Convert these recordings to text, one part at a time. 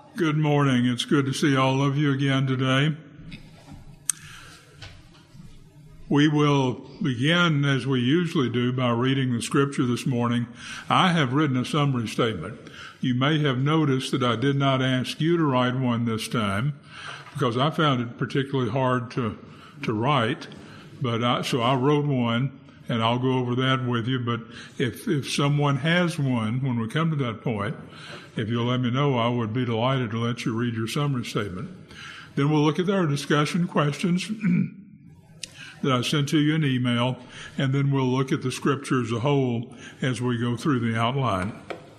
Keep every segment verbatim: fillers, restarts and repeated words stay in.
Good morning. It's good to see all of you again today. We will begin, as we usually do, by reading the scripture this morning. I have written a summary statement. You may have noticed that I did not ask you to write one this time because I found it particularly hard to to write. But I, so I wrote one, and I'll go over that with you. But if if someone has one when we come to that point, if you'll let me know, I would be delighted to let you read your summary statement. Then we'll look at our discussion questions that I sent to you in email, and then we'll look at the scripture as a whole as we go through the outline.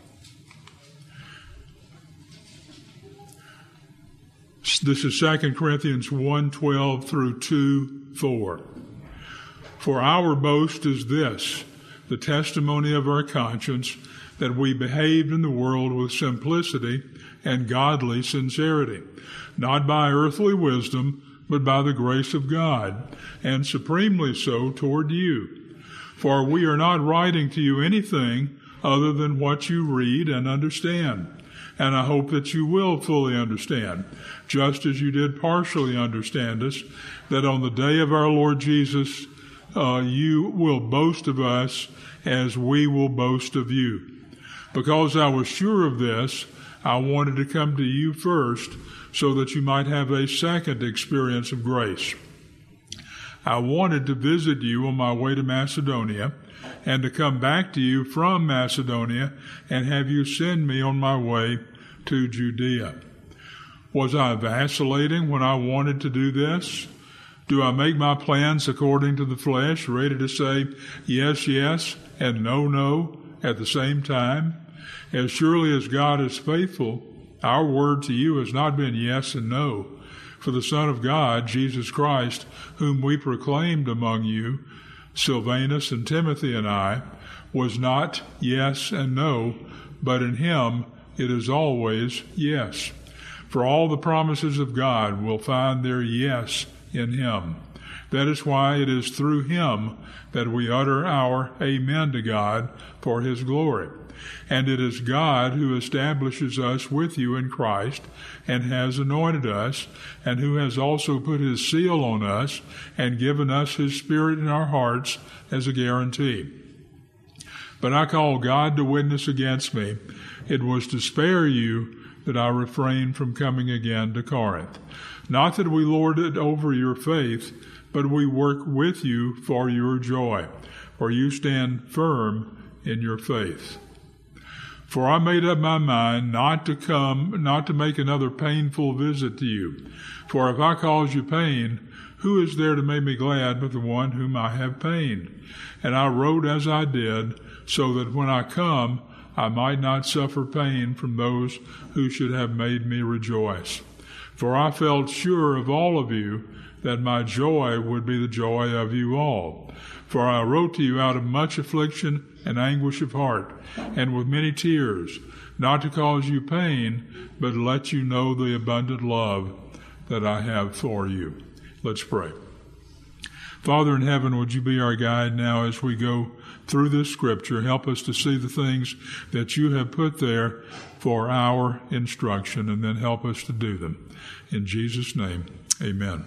This is Second Corinthians one twelve through two four. For our boast is this, the testimony of our conscience, that we behaved in the world with simplicity and godly sincerity, not by earthly wisdom, but by the grace of God, and supremely so toward you. For we are not writing to you anything other than what you read and understand, and I hope that you will fully understand, just as you did partially understand us, that on the day of our Lord Jesus, uh, you will boast of us as we will boast of you. Because I was sure of this, I wanted to come to you first so that you might have a second experience of grace. I wanted to visit you on my way to Macedonia and to come back to you from Macedonia and have you send me on my way to Judea. Was I vacillating when I wanted to do this? Do I make my plans according to the flesh, ready to say yes, yes, and no, no at the same time? As surely as God is faithful, our word to you has not been yes and no. For the Son of God, Jesus Christ, whom we proclaimed among you, Silvanus and Timothy and I, was not yes and no, but in him it is always yes. For all the promises of God will find their yes in him. That is why it is through him that we utter our amen to God for his glory. And it is God who establishes us with you in Christ and has anointed us, and who has also put his seal on us and given us his Spirit in our hearts as a guarantee. But I call God to witness against me. It was to spare you that I refrained from coming again to Corinth. Not that we lord it over your faith, but we work with you for your joy, for you stand firm in your faith. For I made up my mind not to come, not to make another painful visit to you. For if I cause you pain, who is there to make me glad but the one whom I have pained? And I wrote as I did, so that when I come, I might not suffer pain from those who should have made me rejoice. For I felt sure of all of you that my joy would be the joy of you all. For I wrote to you out of much affliction and anguish of heart, and with many tears, not to cause you pain, but to let you know the abundant love that I have for you. Let's pray. Father in heaven, would you be our guide now as we go through this scripture? Help us to see the things that you have put there for our instruction, and then help us to do them. In Jesus' name, amen.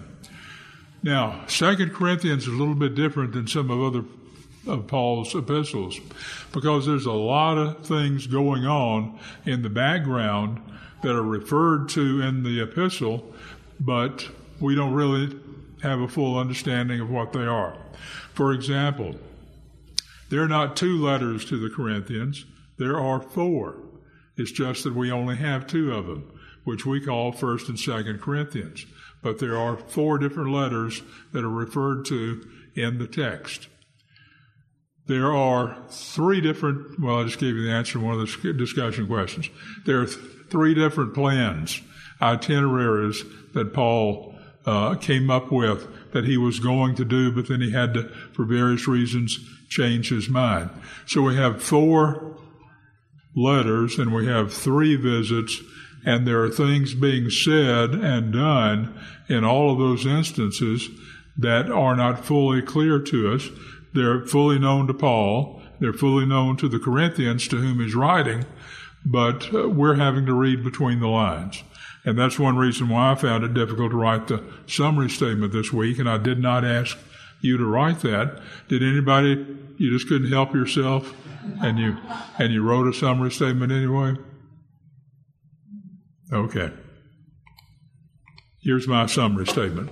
Now, Second Corinthians is a little bit different than some of other of Paul's epistles, because there's a lot of things going on in the background that are referred to in the epistle, but we don't really have a full understanding of what they are. For example, there are not two letters to the Corinthians, there are four. It's just that we only have two of them, which we call First and Second Corinthians. But there are four different letters that are referred to in the text. There are three different, well, I just gave you the answer to one of the discussion questions. There are th- three different plans, itineraries that Paul uh, came up with that he was going to do, but then he had to, for various reasons, change his mind. So we have four letters and we have three visits, and there are things being said and done in all of those instances that are not fully clear to us. They're fully known to Paul. They're fully known to the Corinthians to whom he's writing, but uh, we're having to read between the lines. And that's one reason why I found it difficult to write the summary statement this week, and I did not ask you to write that. Did anybody, you just couldn't help yourself, and you and you wrote a summary statement anyway? Okay. Here's my summary statement.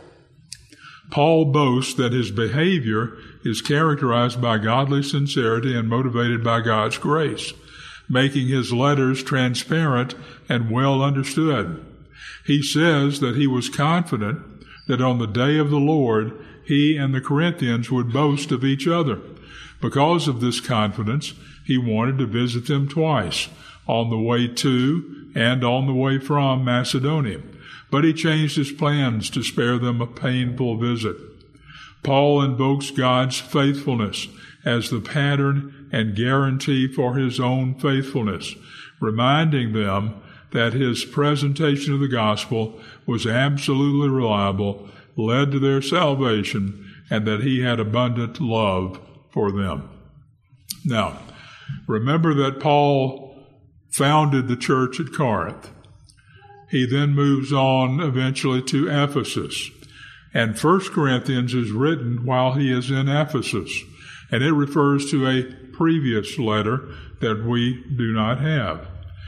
Paul boasts that his behavior is characterized by godly sincerity and motivated by God's grace, making his letters transparent and well understood. He says that he was confident that on the day of the Lord, he and the Corinthians would boast of each other. Because of this confidence, he wanted to visit them twice, on the way to and on the way from Macedonia. But he changed his plans to spare them a painful visit. Paul invokes God's faithfulness as the pattern and guarantee for his own faithfulness, reminding them that his presentation of the gospel was absolutely reliable, led to their salvation, and that he had abundant love for them. Now, remember that Paul founded the church at Corinth. He then moves on eventually to Ephesus. And First Corinthians is written while he is in Ephesus. And it refers to a previous letter that we do not have.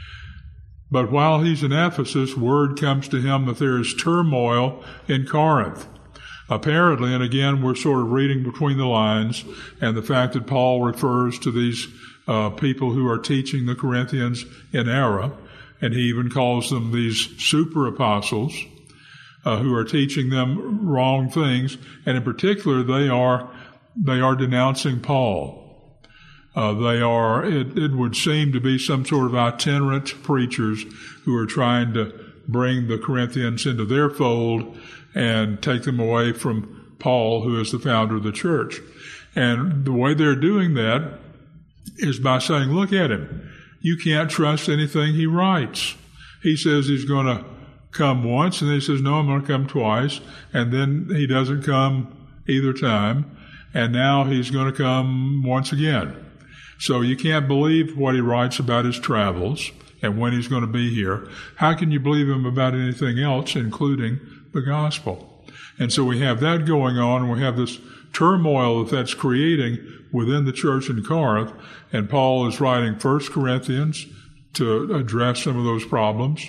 But while he's in Ephesus, word comes to him that there is turmoil in Corinth. Apparently, and again, we're sort of reading between the lines, and the fact that Paul refers to these uh, people who are teaching the Corinthians in error, and he even calls them these super apostles uh, who are teaching them wrong things. And in particular, they are they are denouncing Paul. Uh, they are, it, it would seem to be some sort of itinerant preachers who are trying to bring the Corinthians into their fold and take them away from Paul, who is the founder of the church. And the way they're doing that is by saying, look at him. You can't trust anything he writes. He says he's going to come once, and then he says, no, I'm going to come twice. And then he doesn't come either time. And now he's going to come once again. So you can't believe what he writes about his travels and when he's going to be here. How can you believe him about anything else, including the gospel? And so we have that going on, and we have this turmoil that that's creating within the church in Corinth, and Paul is writing First Corinthians to address some of those problems.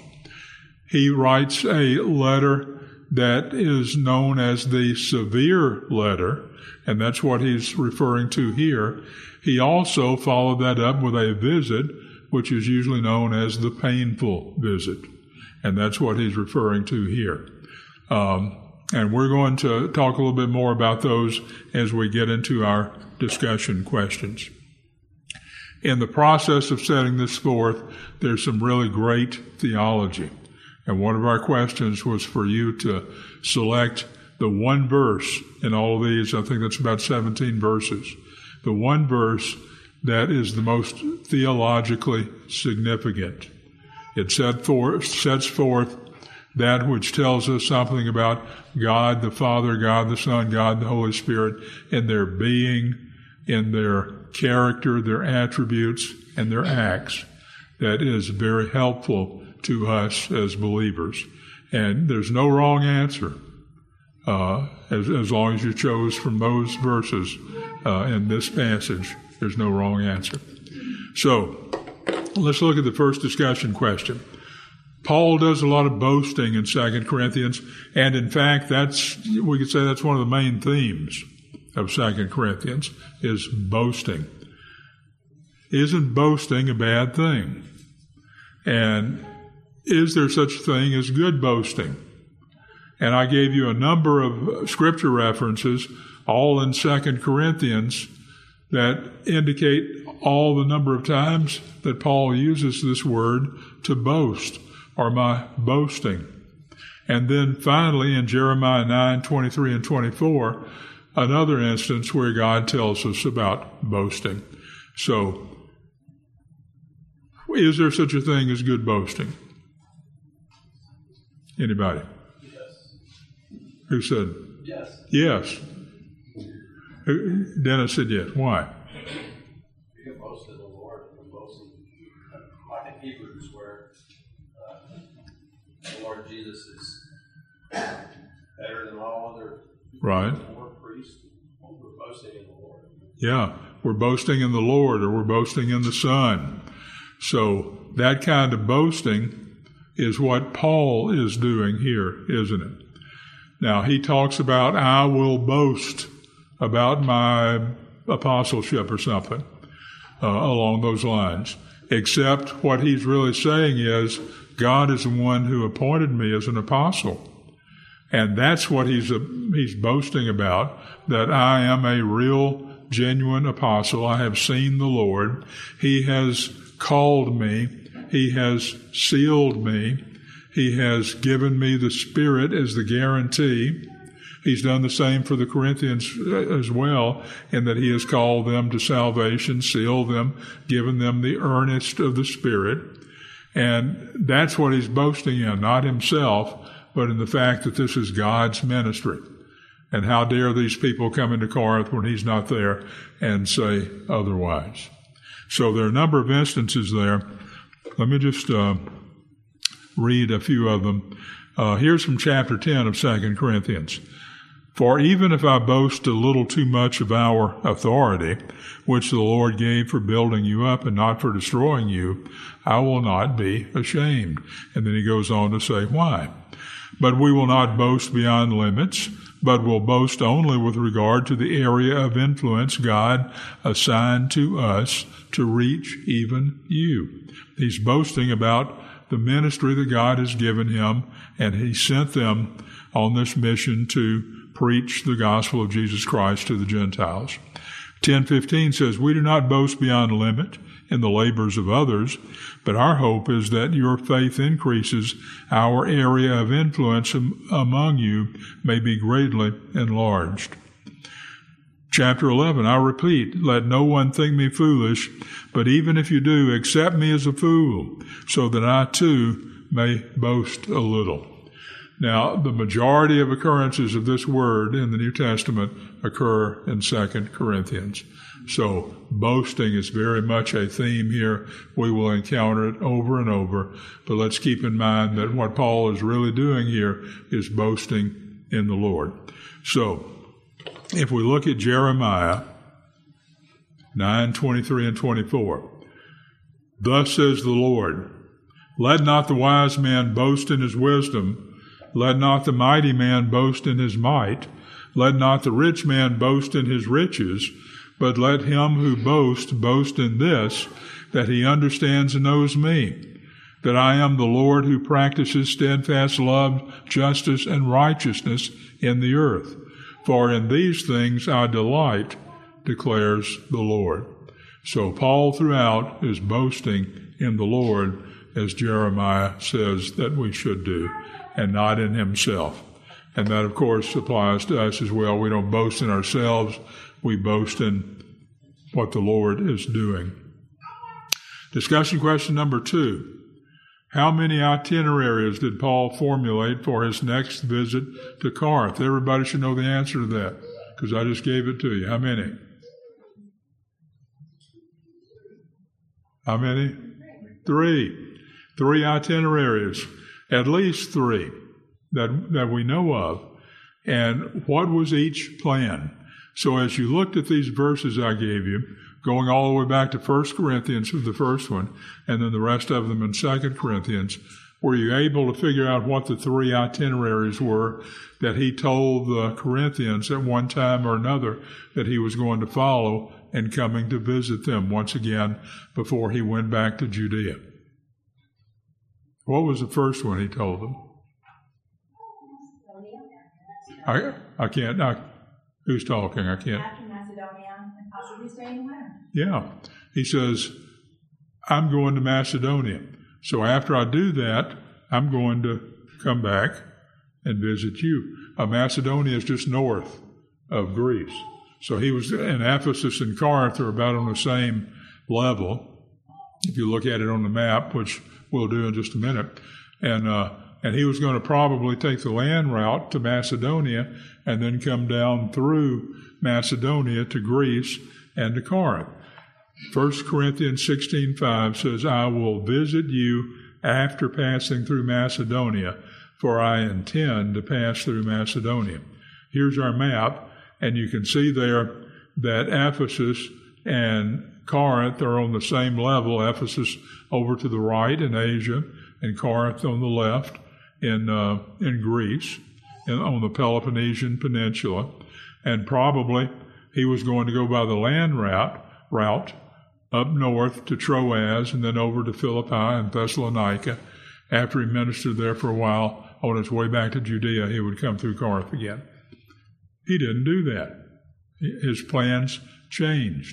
He writes a letter that is known as the severe letter, and that's what he's referring to here. He also followed that up with a visit, which is usually known as the painful visit, and that's what he's referring to here. Um, and we're going to talk a little bit more about those as we get into our discussion questions. In the process of setting this forth, there's some really great theology. And one of our questions was for you to select the one verse in all of these. I think that's about seventeen verses. The one verse that is the most theologically significant. It set forth, sets forth that which tells us something about God the Father, God the Son, God the Holy Spirit in their being, in their character, their attributes, and their acts. That is very helpful to us as believers. And there's no wrong answer uh, as, as long as you chose from those verses uh, in this passage. There's no wrong answer. So let's look at the first discussion question. Paul does a lot of boasting in Second Corinthians, and in fact, that's we could say that's one of the main themes of Second Corinthians, is boasting. Isn't boasting a bad thing? And is there such a thing as good boasting? And I gave you a number of scripture references, all in Second Corinthians, that indicate all the number of times that Paul uses this word to boast, or my boasting. And then finally in Jeremiah nine, twenty-three and twenty-four, another instance where God tells us about boasting. So, is there such a thing as good boasting? Anybody? Yes. Who said? Yes. Yes. Dennis said yes. Why? You can boast in the Lord. You can boast in, I think Lord Jesus is better than all other right. priests. We're boasting in the Lord. Yeah, we're boasting in the Lord, or we're boasting in the Son. So that kind of boasting is what Paul is doing here, isn't it? Now, he talks about, I will boast about my apostleship or something uh, along those lines. Except what he's really saying is, God is the one who appointed me as an apostle. And that's what he's, uh, he's boasting about, that I am a real, genuine apostle. I have seen the Lord. He has called me. He has sealed me. He has given me the Spirit as the guarantee. He's done the same for the Corinthians as well, in that he has called them to salvation, sealed them, given them the earnest of the Spirit. And that's what he's boasting in, not himself, but in the fact that this is God's ministry. And how dare these people come into Corinth when he's not there and say otherwise. So there are a number of instances there. Let me just uh, read a few of them. Uh, here's from chapter ten of Second Corinthians. For even if I boast a little too much of our authority, which the Lord gave for building you up and not for destroying you, I will not be ashamed. And then he goes on to say why. But we will not boast beyond limits, but will boast only with regard to the area of influence God assigned to us to reach even you. He's boasting about the ministry that God has given him, and he sent them on this mission to preach the gospel of Jesus Christ to the Gentiles. ten fifteen says, we do not boast beyond limit in the labors of others, but our hope is that your faith increases, our area of influence among you may be greatly enlarged. Chapter eleven, I repeat, let no one think me foolish, but even if you do, accept me as a fool, so that I too may boast a little. Now, the majority of occurrences of this word in the New Testament occur in Second Corinthians. So boasting is very much a theme here. We will encounter it over and over. But let's keep in mind that what Paul is really doing here is boasting in the Lord. So if we look at Jeremiah nine, twenty-three and twenty-four, thus says the Lord, let not the wise man boast in his wisdom, let not the mighty man boast in his might, let not the rich man boast in his riches, but let him who boasts boast in this, that he understands and knows me, that I am the Lord who practices steadfast love, justice, and righteousness in the earth. For in these things I delight, declares the Lord. So Paul throughout is boasting in the Lord, as Jeremiah says that we should do, and not in himself. And that, of course, applies to us as well. We don't boast in ourselves. We boast in what the Lord is doing. Discussion question number two. How many itineraries did Paul formulate for his next visit to Corinth? Everybody should know the answer to that, because I just gave it to you. How many? How many? Three. Three itineraries. At least three that, that we know of. And what was each plan? So as you looked at these verses I gave you, going all the way back to First Corinthians with the first one, and then the rest of them in Second Corinthians, were you able to figure out what the three itineraries were that he told the Corinthians at one time or another that he was going to follow and coming to visit them once again before he went back to Judea? What was the first one he told them? I I can't. I, who's talking? I can't. After Macedonia, and possibly stay in the winter. Yeah. He says, I'm going to Macedonia. So after I do that, I'm going to come back and visit you. Uh, Macedonia is just north of Greece. So he was in Ephesus and Corinth are about on the same level. If you look at it on the map, which we'll do in just a minute. And uh, and he was going to probably take the land route to Macedonia and then come down through Macedonia to Greece and to Corinth. First Corinthians sixteen five says, I will visit you after passing through Macedonia. for I intend to pass through Macedonia. Here's our map, and you can see there that Ephesus and Corinth are on the same level. Ephesus over to the right in Asia, and Corinth on the left in uh, in Greece, and on the Peloponnesian Peninsula. And probably he was going to go by the land route, route up north to Troas and then over to Philippi and Thessalonica. After he ministered there for a while, on his way back to Judea, he would come through Corinth again. He didn't do that. His plans changed.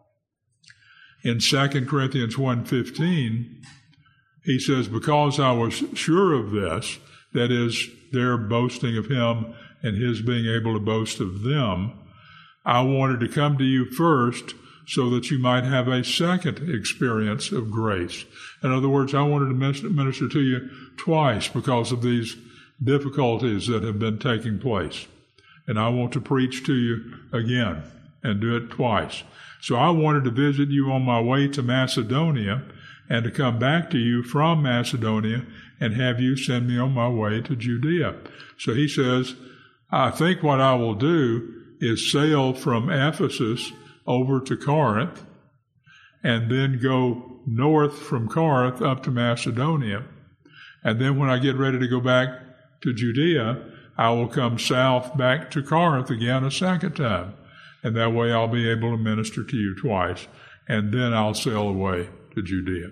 In Second Corinthians one fifteen, he says, because I was sure of this, that is, their boasting of him and his being able to boast of them, I wanted to come to you first so that you might have a second experience of grace. In other words, I wanted to minister to you twice because of these difficulties that have been taking place. And I want to preach to you again and do it twice. So I wanted to visit you on my way to Macedonia and to come back to you from Macedonia and have you send me on my way to Judea. So he says, I think what I will do is sail from Ephesus over to Corinth and then go north from Corinth up to Macedonia. And then when I get ready to go back to Judea, I will come south back to Corinth again a second time. And that way I'll be able to minister to you twice. And then I'll sail away to Judea.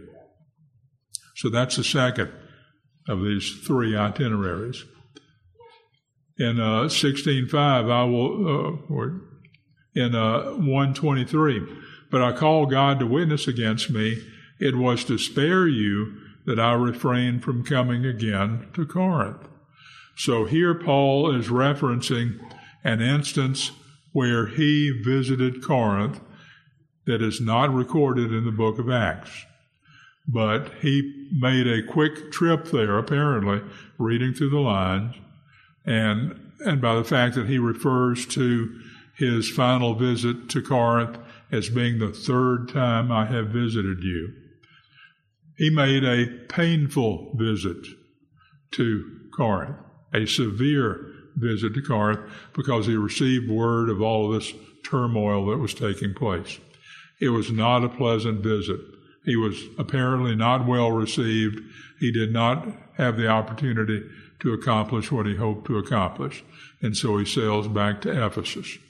So that's the second of these three itineraries. In uh, sixteen five, I will, uh, or in uh, one twenty-three, but I call God to witness against me, it was to spare you that I refrained from coming again to Corinth. So here Paul is referencing an instance where he visited Corinth that is not recorded in the book of Acts. But he made a quick trip there, apparently, reading through the lines, and and by the fact that he refers to his final visit to Corinth as being the third time I have visited you. He made a painful visit to Corinth, a severe visit to Corinth, because he received word of all of this turmoil that was taking place. It was not a pleasant visit. He was apparently not well received. He did not have the opportunity to accomplish what he hoped to accomplish. And so he sails back to Ephesus.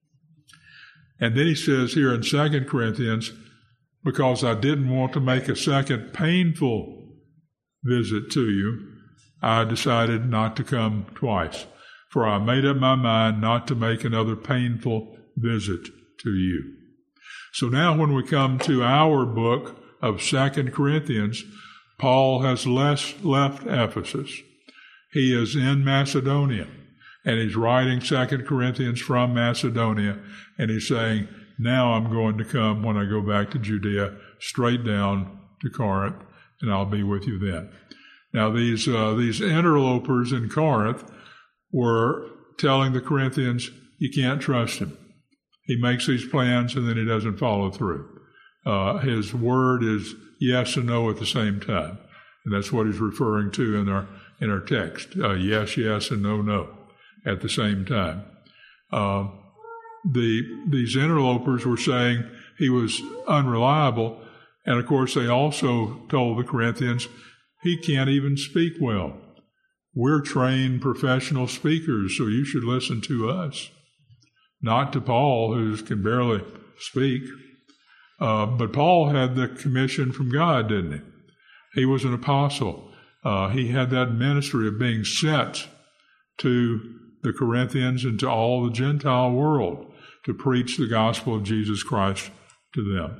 And then he says here in Second Corinthians, because I didn't want to make a second painful visit to you, I decided not to come twice. For I made up my mind not to make another painful visit to you. So now when we come to our book of Second Corinthians, Paul has less left Ephesus. He is in Macedonia, and he's writing Second Corinthians from Macedonia, and he's saying, now I'm going to come when I go back to Judea, straight down to Corinth, and I'll be with you then. Now these uh, these interlopers in Corinth were telling the Corinthians, you can't trust him. He makes these plans and then he doesn't follow through. Uh, his word is yes and no at the same time. And that's what he's referring to in our in our text. Uh, yes, yes, and no, no at the same time. Uh, the these interlopers were saying he was unreliable. And of course, they also told the Corinthians, he can't even speak well. We're trained professional speakers, so you should listen to us. Not to Paul, who can barely speak. Uh, but Paul had the commission from God, didn't he? He was an apostle. Uh, he had that ministry of being sent to the Corinthians and to all the Gentile world to preach the gospel of Jesus Christ to them.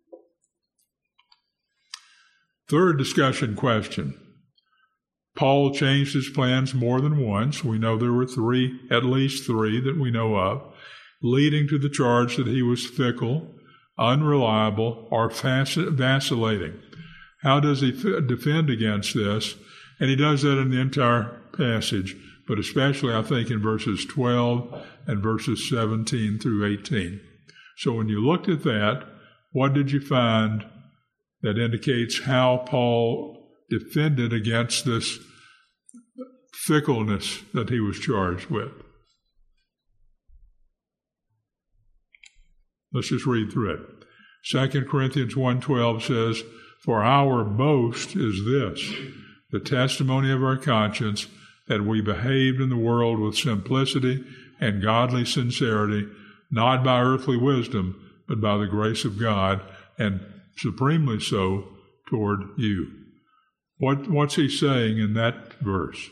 Third discussion question. Paul changed his plans more than once. We know there were three, at least three that we know of, leading to the charge that he was fickle, unreliable, or vacillating. How does he f- defend against this? And he does that in the entire passage, but especially, I think, in verses twelve and verses seventeen through eighteen. So when you looked at that, what did you find that indicates how Paul defended against this fickleness that he was charged with. Let's just read through it. Second Corinthians one twelve says, "For our boast is this, the testimony of our conscience, that we behaved in the world with simplicity and godly sincerity, not by earthly wisdom, but by the grace of God, and supremely so toward you." What, what's he saying in that verse?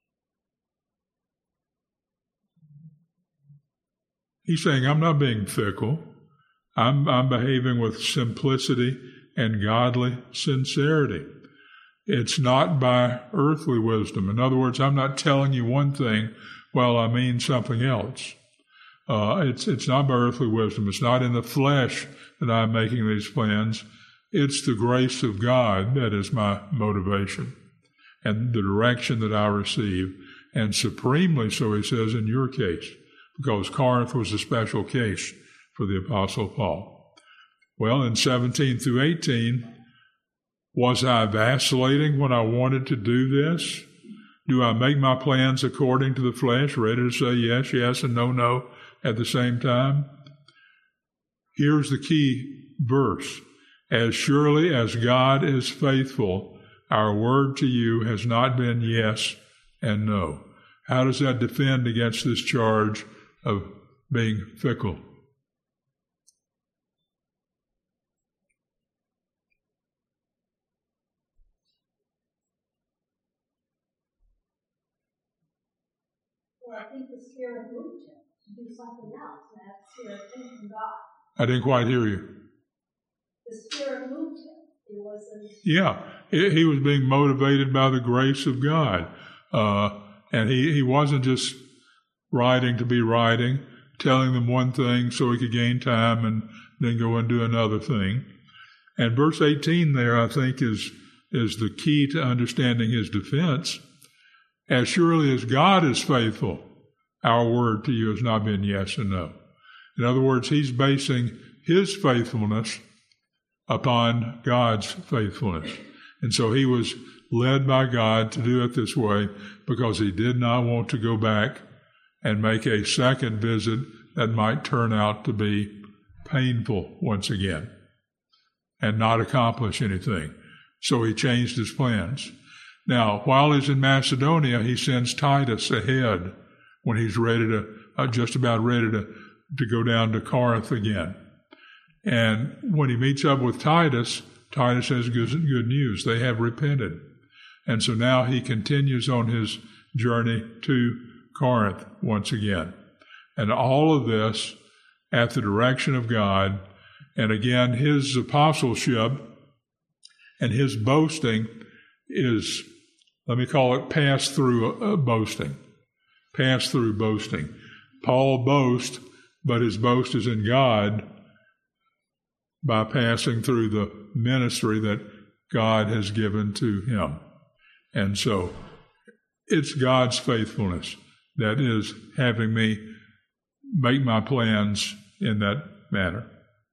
He's saying, I'm not being fickle. I'm, I'm behaving with simplicity and godly sincerity. It's not by earthly wisdom. In other words, I'm not telling you one thing while I mean something else. Uh, it's, it's not by earthly wisdom. It's not in the flesh that I'm making these plans. It's the grace of God that is my motivation and the direction that I receive. And supremely so, he says, in your case, because Corinth was a special case for the Apostle Paul. Well, in seventeen through eighteen, was I vacillating when I wanted to do this? Do I make my plans according to the flesh, ready to say yes, yes, and no, no at the same time? Here's the key verse. As surely as God is faithful, our word to you has not been yes and no. How does that defend against this charge of being fickle? Well, I think the Spirit moved him to do something else, and that Spirit came from God. I didn't quite hear you. The Spirit moved him. It wasn't. Yeah, he was being motivated by the grace of God. Uh, and he, he wasn't just writing to be writing, telling them one thing so he could gain time and then go and do another thing. And verse eighteen there, I think, is, is the key to understanding his defense. As surely as God is faithful, our word to you has not been yes and no. In other words, he's basing his faithfulness upon God's faithfulness. And so he was led by God to do it this way because he did not want to go back and make a second visit that might turn out to be painful once again and not accomplish anything. So he changed his plans. Now, while he's in Macedonia, he sends Titus ahead when he's ready to, uh, just about ready to, to go down to Corinth again. And when he meets up with Titus, Titus has good, good news. They have repented. And so now he continues on his journey to Corinth once again. And all of this at the direction of God. And again, his apostleship and his boasting is, let me call it pass-through boasting. Pass-through boasting. Paul boasts, but his boast is in God by passing through the ministry that God has given to him. And so it's God's faithfulness that is having me make my plans in that manner.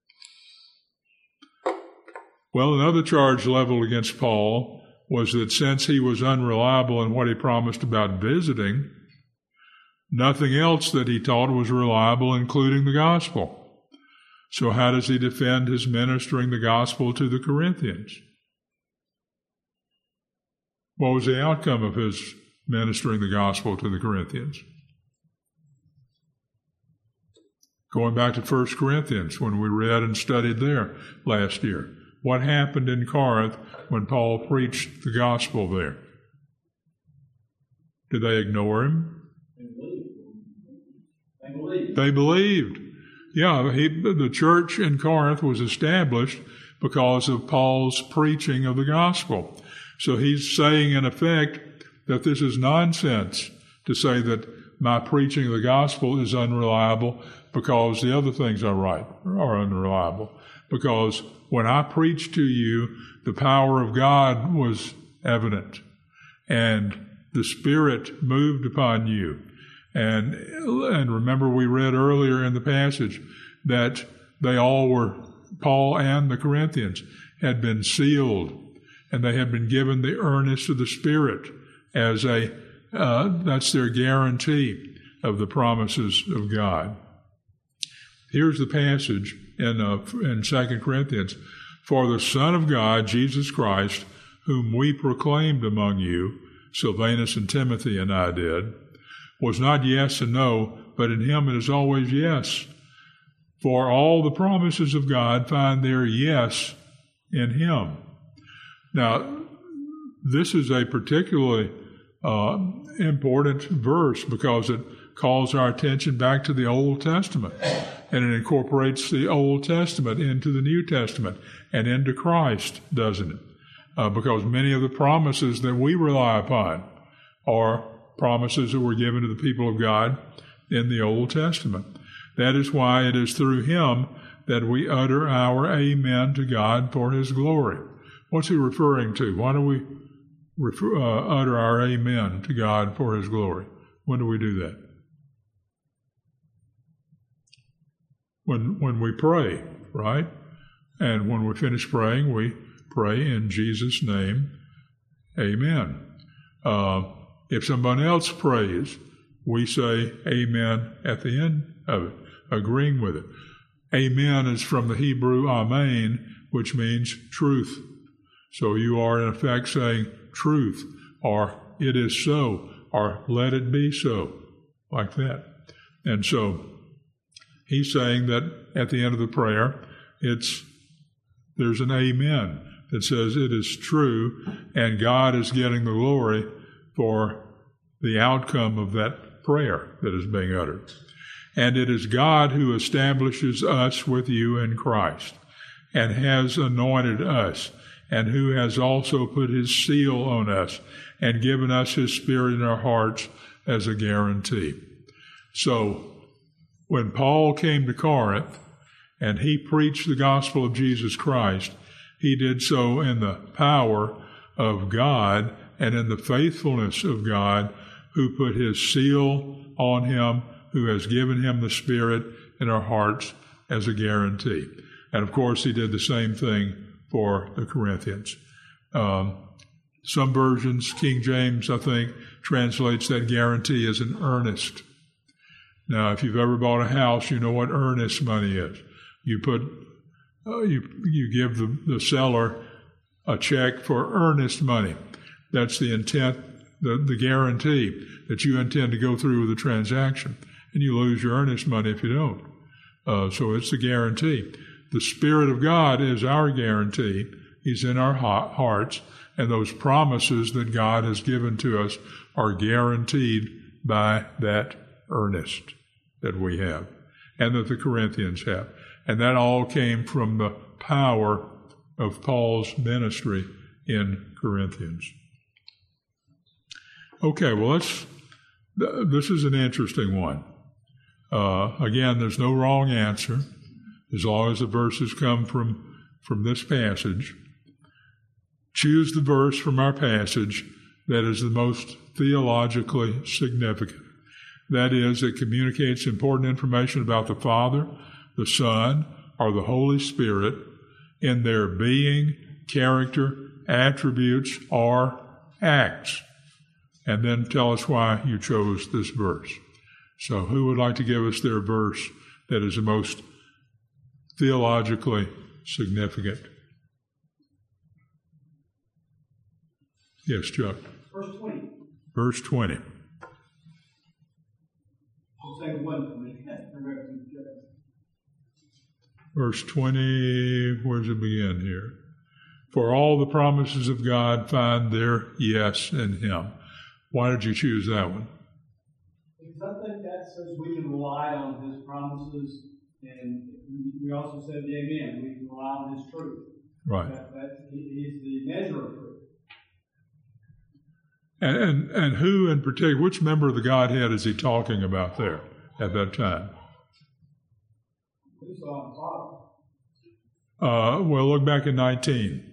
Well, another charge leveled against Paul was that since he was unreliable in what he promised about visiting, nothing else that he taught was reliable, including the gospel. So how does he defend his ministering the gospel to the Corinthians? What was the outcome of his ministering the gospel to the Corinthians? Going back to First Corinthians, when we read and studied there last year. What happened in Corinth when Paul preached the gospel there? Did they ignore him? They believed. They believed. Yeah, he, the church in Corinth was established because of Paul's preaching of the gospel. So he's saying, in effect, that this is nonsense to say that my preaching of the gospel is unreliable because the other things are right, are unreliable. Because when I preached to you, the power of God was evident, and the Spirit moved upon you. And, and remember, we read earlier in the passage that they all were, Paul and the Corinthians, had been sealed, and they had been given the earnest of the Spirit as a uh, that's their guarantee of the promises of God. Here's the passage in, uh, in Second Corinthians. For the Son of God, Jesus Christ, whom we proclaimed among you, Silvanus and Timothy and I did, was not yes and no, but in him it is always yes. For all the promises of God find their yes in him. Now, this is a particularly uh, important verse because it calls our attention back to the Old Testament, and it incorporates the Old Testament into the New Testament and into Christ, doesn't it? Uh, because many of the promises that we rely upon are promises that were given to the people of God in the Old Testament. That is why it is through him that we utter our amen to God for his glory. What's he referring to? Why do we refer, uh, utter our amen to God for his glory? When do we do that? When, when we pray, right? And when we finish praying, we pray in Jesus' name, amen. Uh, if someone else prays, we say amen at the end of it, agreeing with it. Amen is from the Hebrew amen, which means truth. So you are in effect saying truth, or it is so, or let it be so, like that. And so he's saying that at the end of the prayer, it's there's an amen that says it is true, and God is getting the glory for the outcome of that prayer that is being uttered. And it is God who establishes us with you in Christ and has anointed us, and who has also put his seal on us and given us his Spirit in our hearts as a guarantee. So when Paul came to Corinth and he preached the gospel of Jesus Christ, he did so in the power of God and in the faithfulness of God, who put his seal on him, who has given him the Spirit in our hearts as a guarantee. And of course, he did the same thing for the Corinthians. Um, some versions, King James, I think, translates that guarantee as an earnest. Now, if you've ever bought a house, you know what earnest money is. You put, uh, you you give the, the seller a check for earnest money. That's the intent, the, the guarantee that you intend to go through with the transaction, and you lose your earnest money if you don't. Uh, so it's the guarantee. The Spirit of God is our guarantee. He's in our hearts, and those promises that God has given to us are guaranteed by that earnest that we have and that the Corinthians have. And that all came from the power of Paul's ministry in Corinthians. Okay, well, let's, this is an interesting one. Uh, again, there's no wrong answer as long as the verses come from, from this passage. Choose the verse from our passage that is the most theologically significant. That is, it communicates important information about the Father, the Son, or the Holy Spirit in their being, character, attributes, or acts. And then tell us why you chose this verse. So who would like to give us their verse that is the most theologically significant? Yes, Chuck. Verse twenty. Verse twenty. I'll say one for me. Verse twenty, where does it begin here? For all the promises of God find their yes in him. Why did you choose that one? Because I think that says we can rely on his promises, and we also said the amen. We can rely on his truth. Right. That, that he's the measure of truth. And, and and who in particular, which member of the Godhead is he talking about there at that time? We saw the Father. Uh, well, look back at nineteen.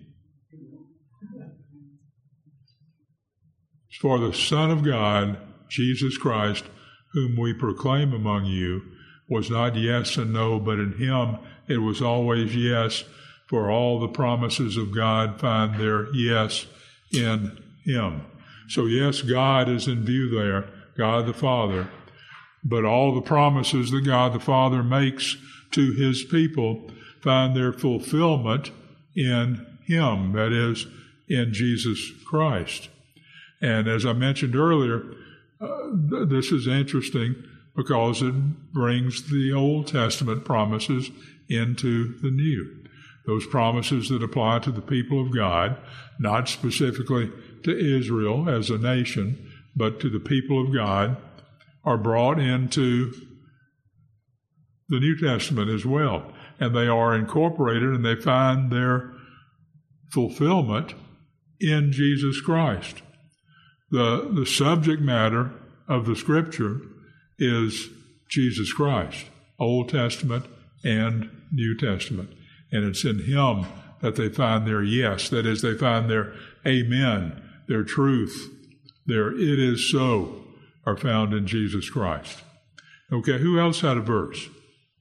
For the Son of God, Jesus Christ, whom we proclaim among you, was not yes and no, but in him it was always yes, for all the promises of God find their yes in him. So yes, God is in view there, God the Father, but all the promises that God the Father makes to his people find their fulfillment in him, that is, in Jesus Christ. And as I mentioned earlier, uh, this is interesting because it brings the Old Testament promises into the New. Those promises that apply to the people of God, not specifically to Israel as a nation, but to the people of God, are brought into the New Testament as well. And they are incorporated and they find their fulfillment in Jesus Christ. The, the subject matter of the Scripture is Jesus Christ, Old Testament and New Testament. And it's in him that they find their yes, that is, they find their amen, their truth, their it is so are found in Jesus Christ. Okay, who else had a verse?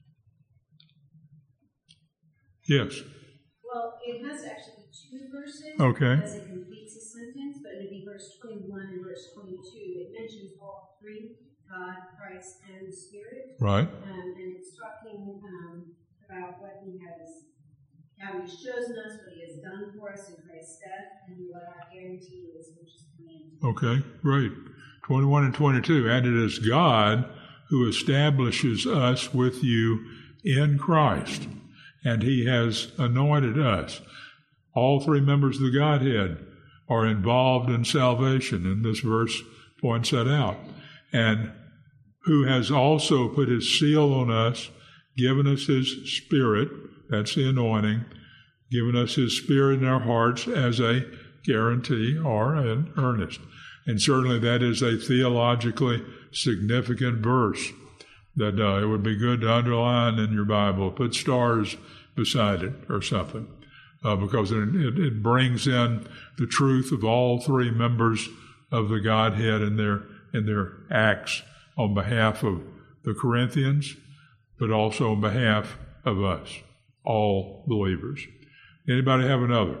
Yes. Well, it has actually two verses. Okay. Because it completes a sentence, but it would be verse twenty-one and verse twenty-two. It mentions all three, God, Christ, and the Spirit. Right. Um, and it's talking um, about what he has, how he's chosen us, what he has done for us in Christ's death, and what our guarantee is, which is coming. Okay, great. twenty-one and twenty-two. And it is God who establishes us with you in Christ, and he has anointed us. All three members of the Godhead are involved in salvation, and this verse points that out. And who has also put his seal on us, given us his Spirit, that's the anointing, given us his Spirit in our hearts as a guarantee or an earnest. And certainly that is a theologically significant verse that uh, it would be good to underline in your Bible, put stars beside it or something, uh, because it, it, it brings in the truth of all three members of the Godhead in their in their acts on behalf of the Corinthians, but also on behalf of us, all believers. Anybody have another?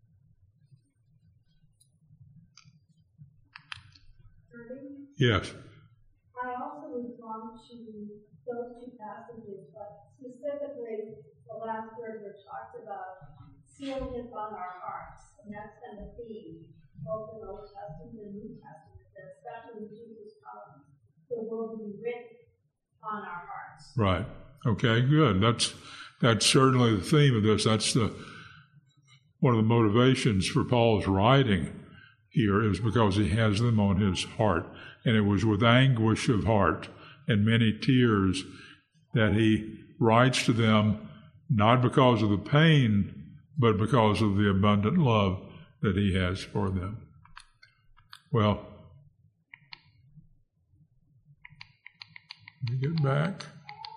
Yes. I also respond to those two passages, but specifically the last word which talks about sealing it on our hearts. And that's been the theme, both in the Old Testament and New Testament, that especially when Jesus comes, the will be written on our hearts. Right. Okay, good. That's that's certainly the theme of this. That's the one of the motivations for Paul's writing here is because he has them on his heart. And it was with anguish of heart and many tears that he writes to them, not because of the pain, but because of the abundant love that he has for them. Well, let me get back.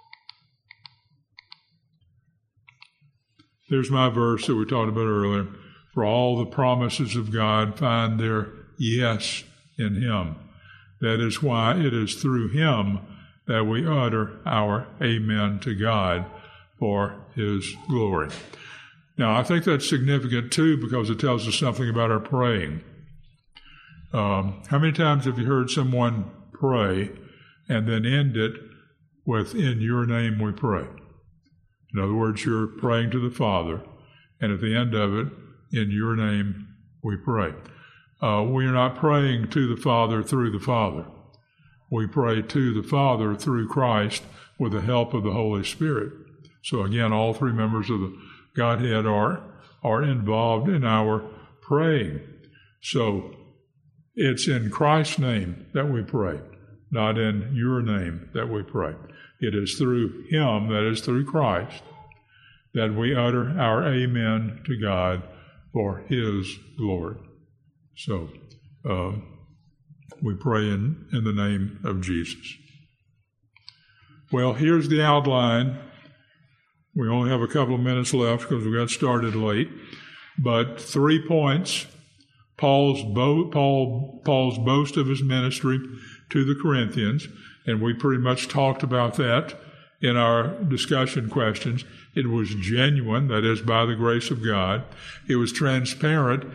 There's my verse that we talked about earlier. For all the promises of God find their yes in him. That is why it is through him that we utter our amen to God for his glory. Now, I think that's significant, too, because it tells us something about our praying. Um, how many times have you heard someone pray and then end it with, in your name we pray? In other words, you're praying to the Father, and at the end of it, in your name we pray. Uh, we are not praying to the Father through the Father. We pray to the Father through Christ with the help of the Holy Spirit. So again, all three members of the Godhead are, are involved in our praying. So it's in Christ's name that we pray, not in your name that we pray. It is through him, that is through Christ, that we utter our amen to God for his glory. So uh, we pray in, in the name of Jesus. Well, here's the outline. We only have a couple of minutes left because we got started late. But three points. Paul's, bo- Paul, Paul's boast of his ministry to the Corinthians, and we pretty much talked about that in our discussion questions. It was genuine, that is, by the grace of God. It was transparent,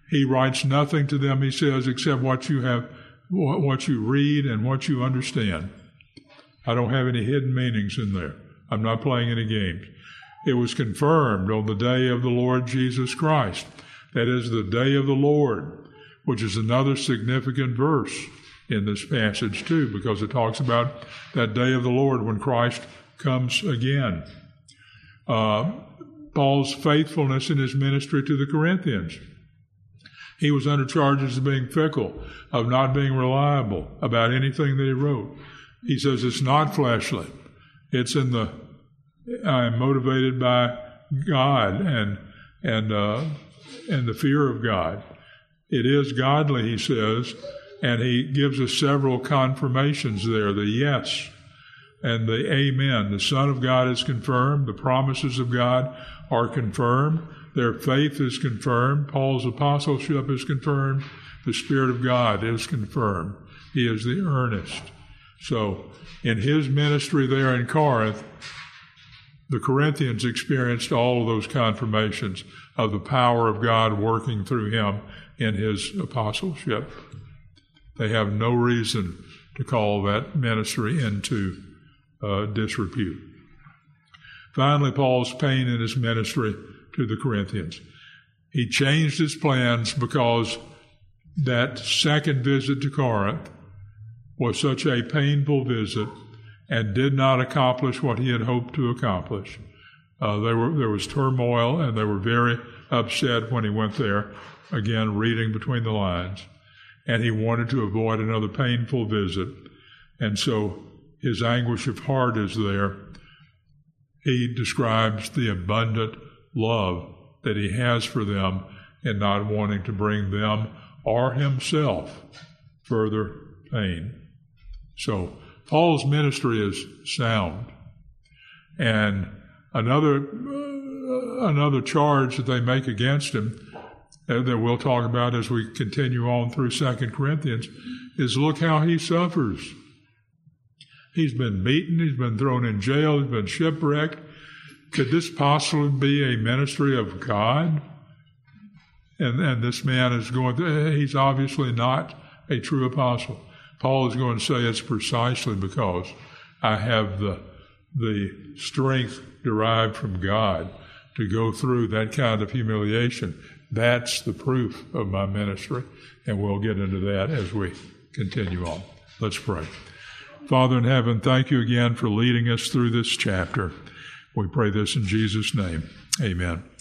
He writes nothing to them, he says, except what you have, what you read and what you understand. I don't have any hidden meanings in there. I'm not playing any games. It was confirmed on the day of the Lord Jesus Christ. That is the day of the Lord, which is another significant verse in this passage too, because it talks about that day of the Lord when Christ comes again. Uh, Paul's faithfulness in his ministry to the Corinthians. He was under charges of being fickle, of not being reliable about anything that he wrote. He says it's not fleshly. It's in the, I'm motivated by God and and uh, and the fear of God. It is godly, he says, and he gives us several confirmations there, the yes and the amen. The Son of God is confirmed. The promises of God are confirmed. Their faith is confirmed. Paul's apostleship is confirmed. The Spirit of God is confirmed. He is the earnest. So in his ministry there in Corinth, the Corinthians experienced all of those confirmations of the power of God working through him in his apostleship. They have no reason to call that ministry into uh, disrepute. Finally, Paul's pain in his ministry to the Corinthians. He changed his plans because that second visit to Corinth was such a painful visit and did not accomplish what he had hoped to accomplish. Uh, they were, there was turmoil, and they were very upset when he went there, again, reading between the lines. And he wanted to avoid another painful visit. And so his anguish of heart is there. He describes the abundant love that he has for them and not wanting to bring them or himself further pain. So Paul's ministry is sound. And another uh, another charge that they make against him uh, that we'll talk about as we continue on through Second Corinthians is look how he suffers. He's been beaten, he's been thrown in jail, he's been shipwrecked. Could this possibly be a ministry of God? And, and this man is going to, he's obviously not a true apostle. Paul is going to say it's precisely because I have the, the strength derived from God to go through that kind of humiliation. That's the proof of my ministry. And we'll get into that as we continue on. Let's pray. Father in heaven, thank you again for leading us through this chapter. We pray this in Jesus' name. Amen.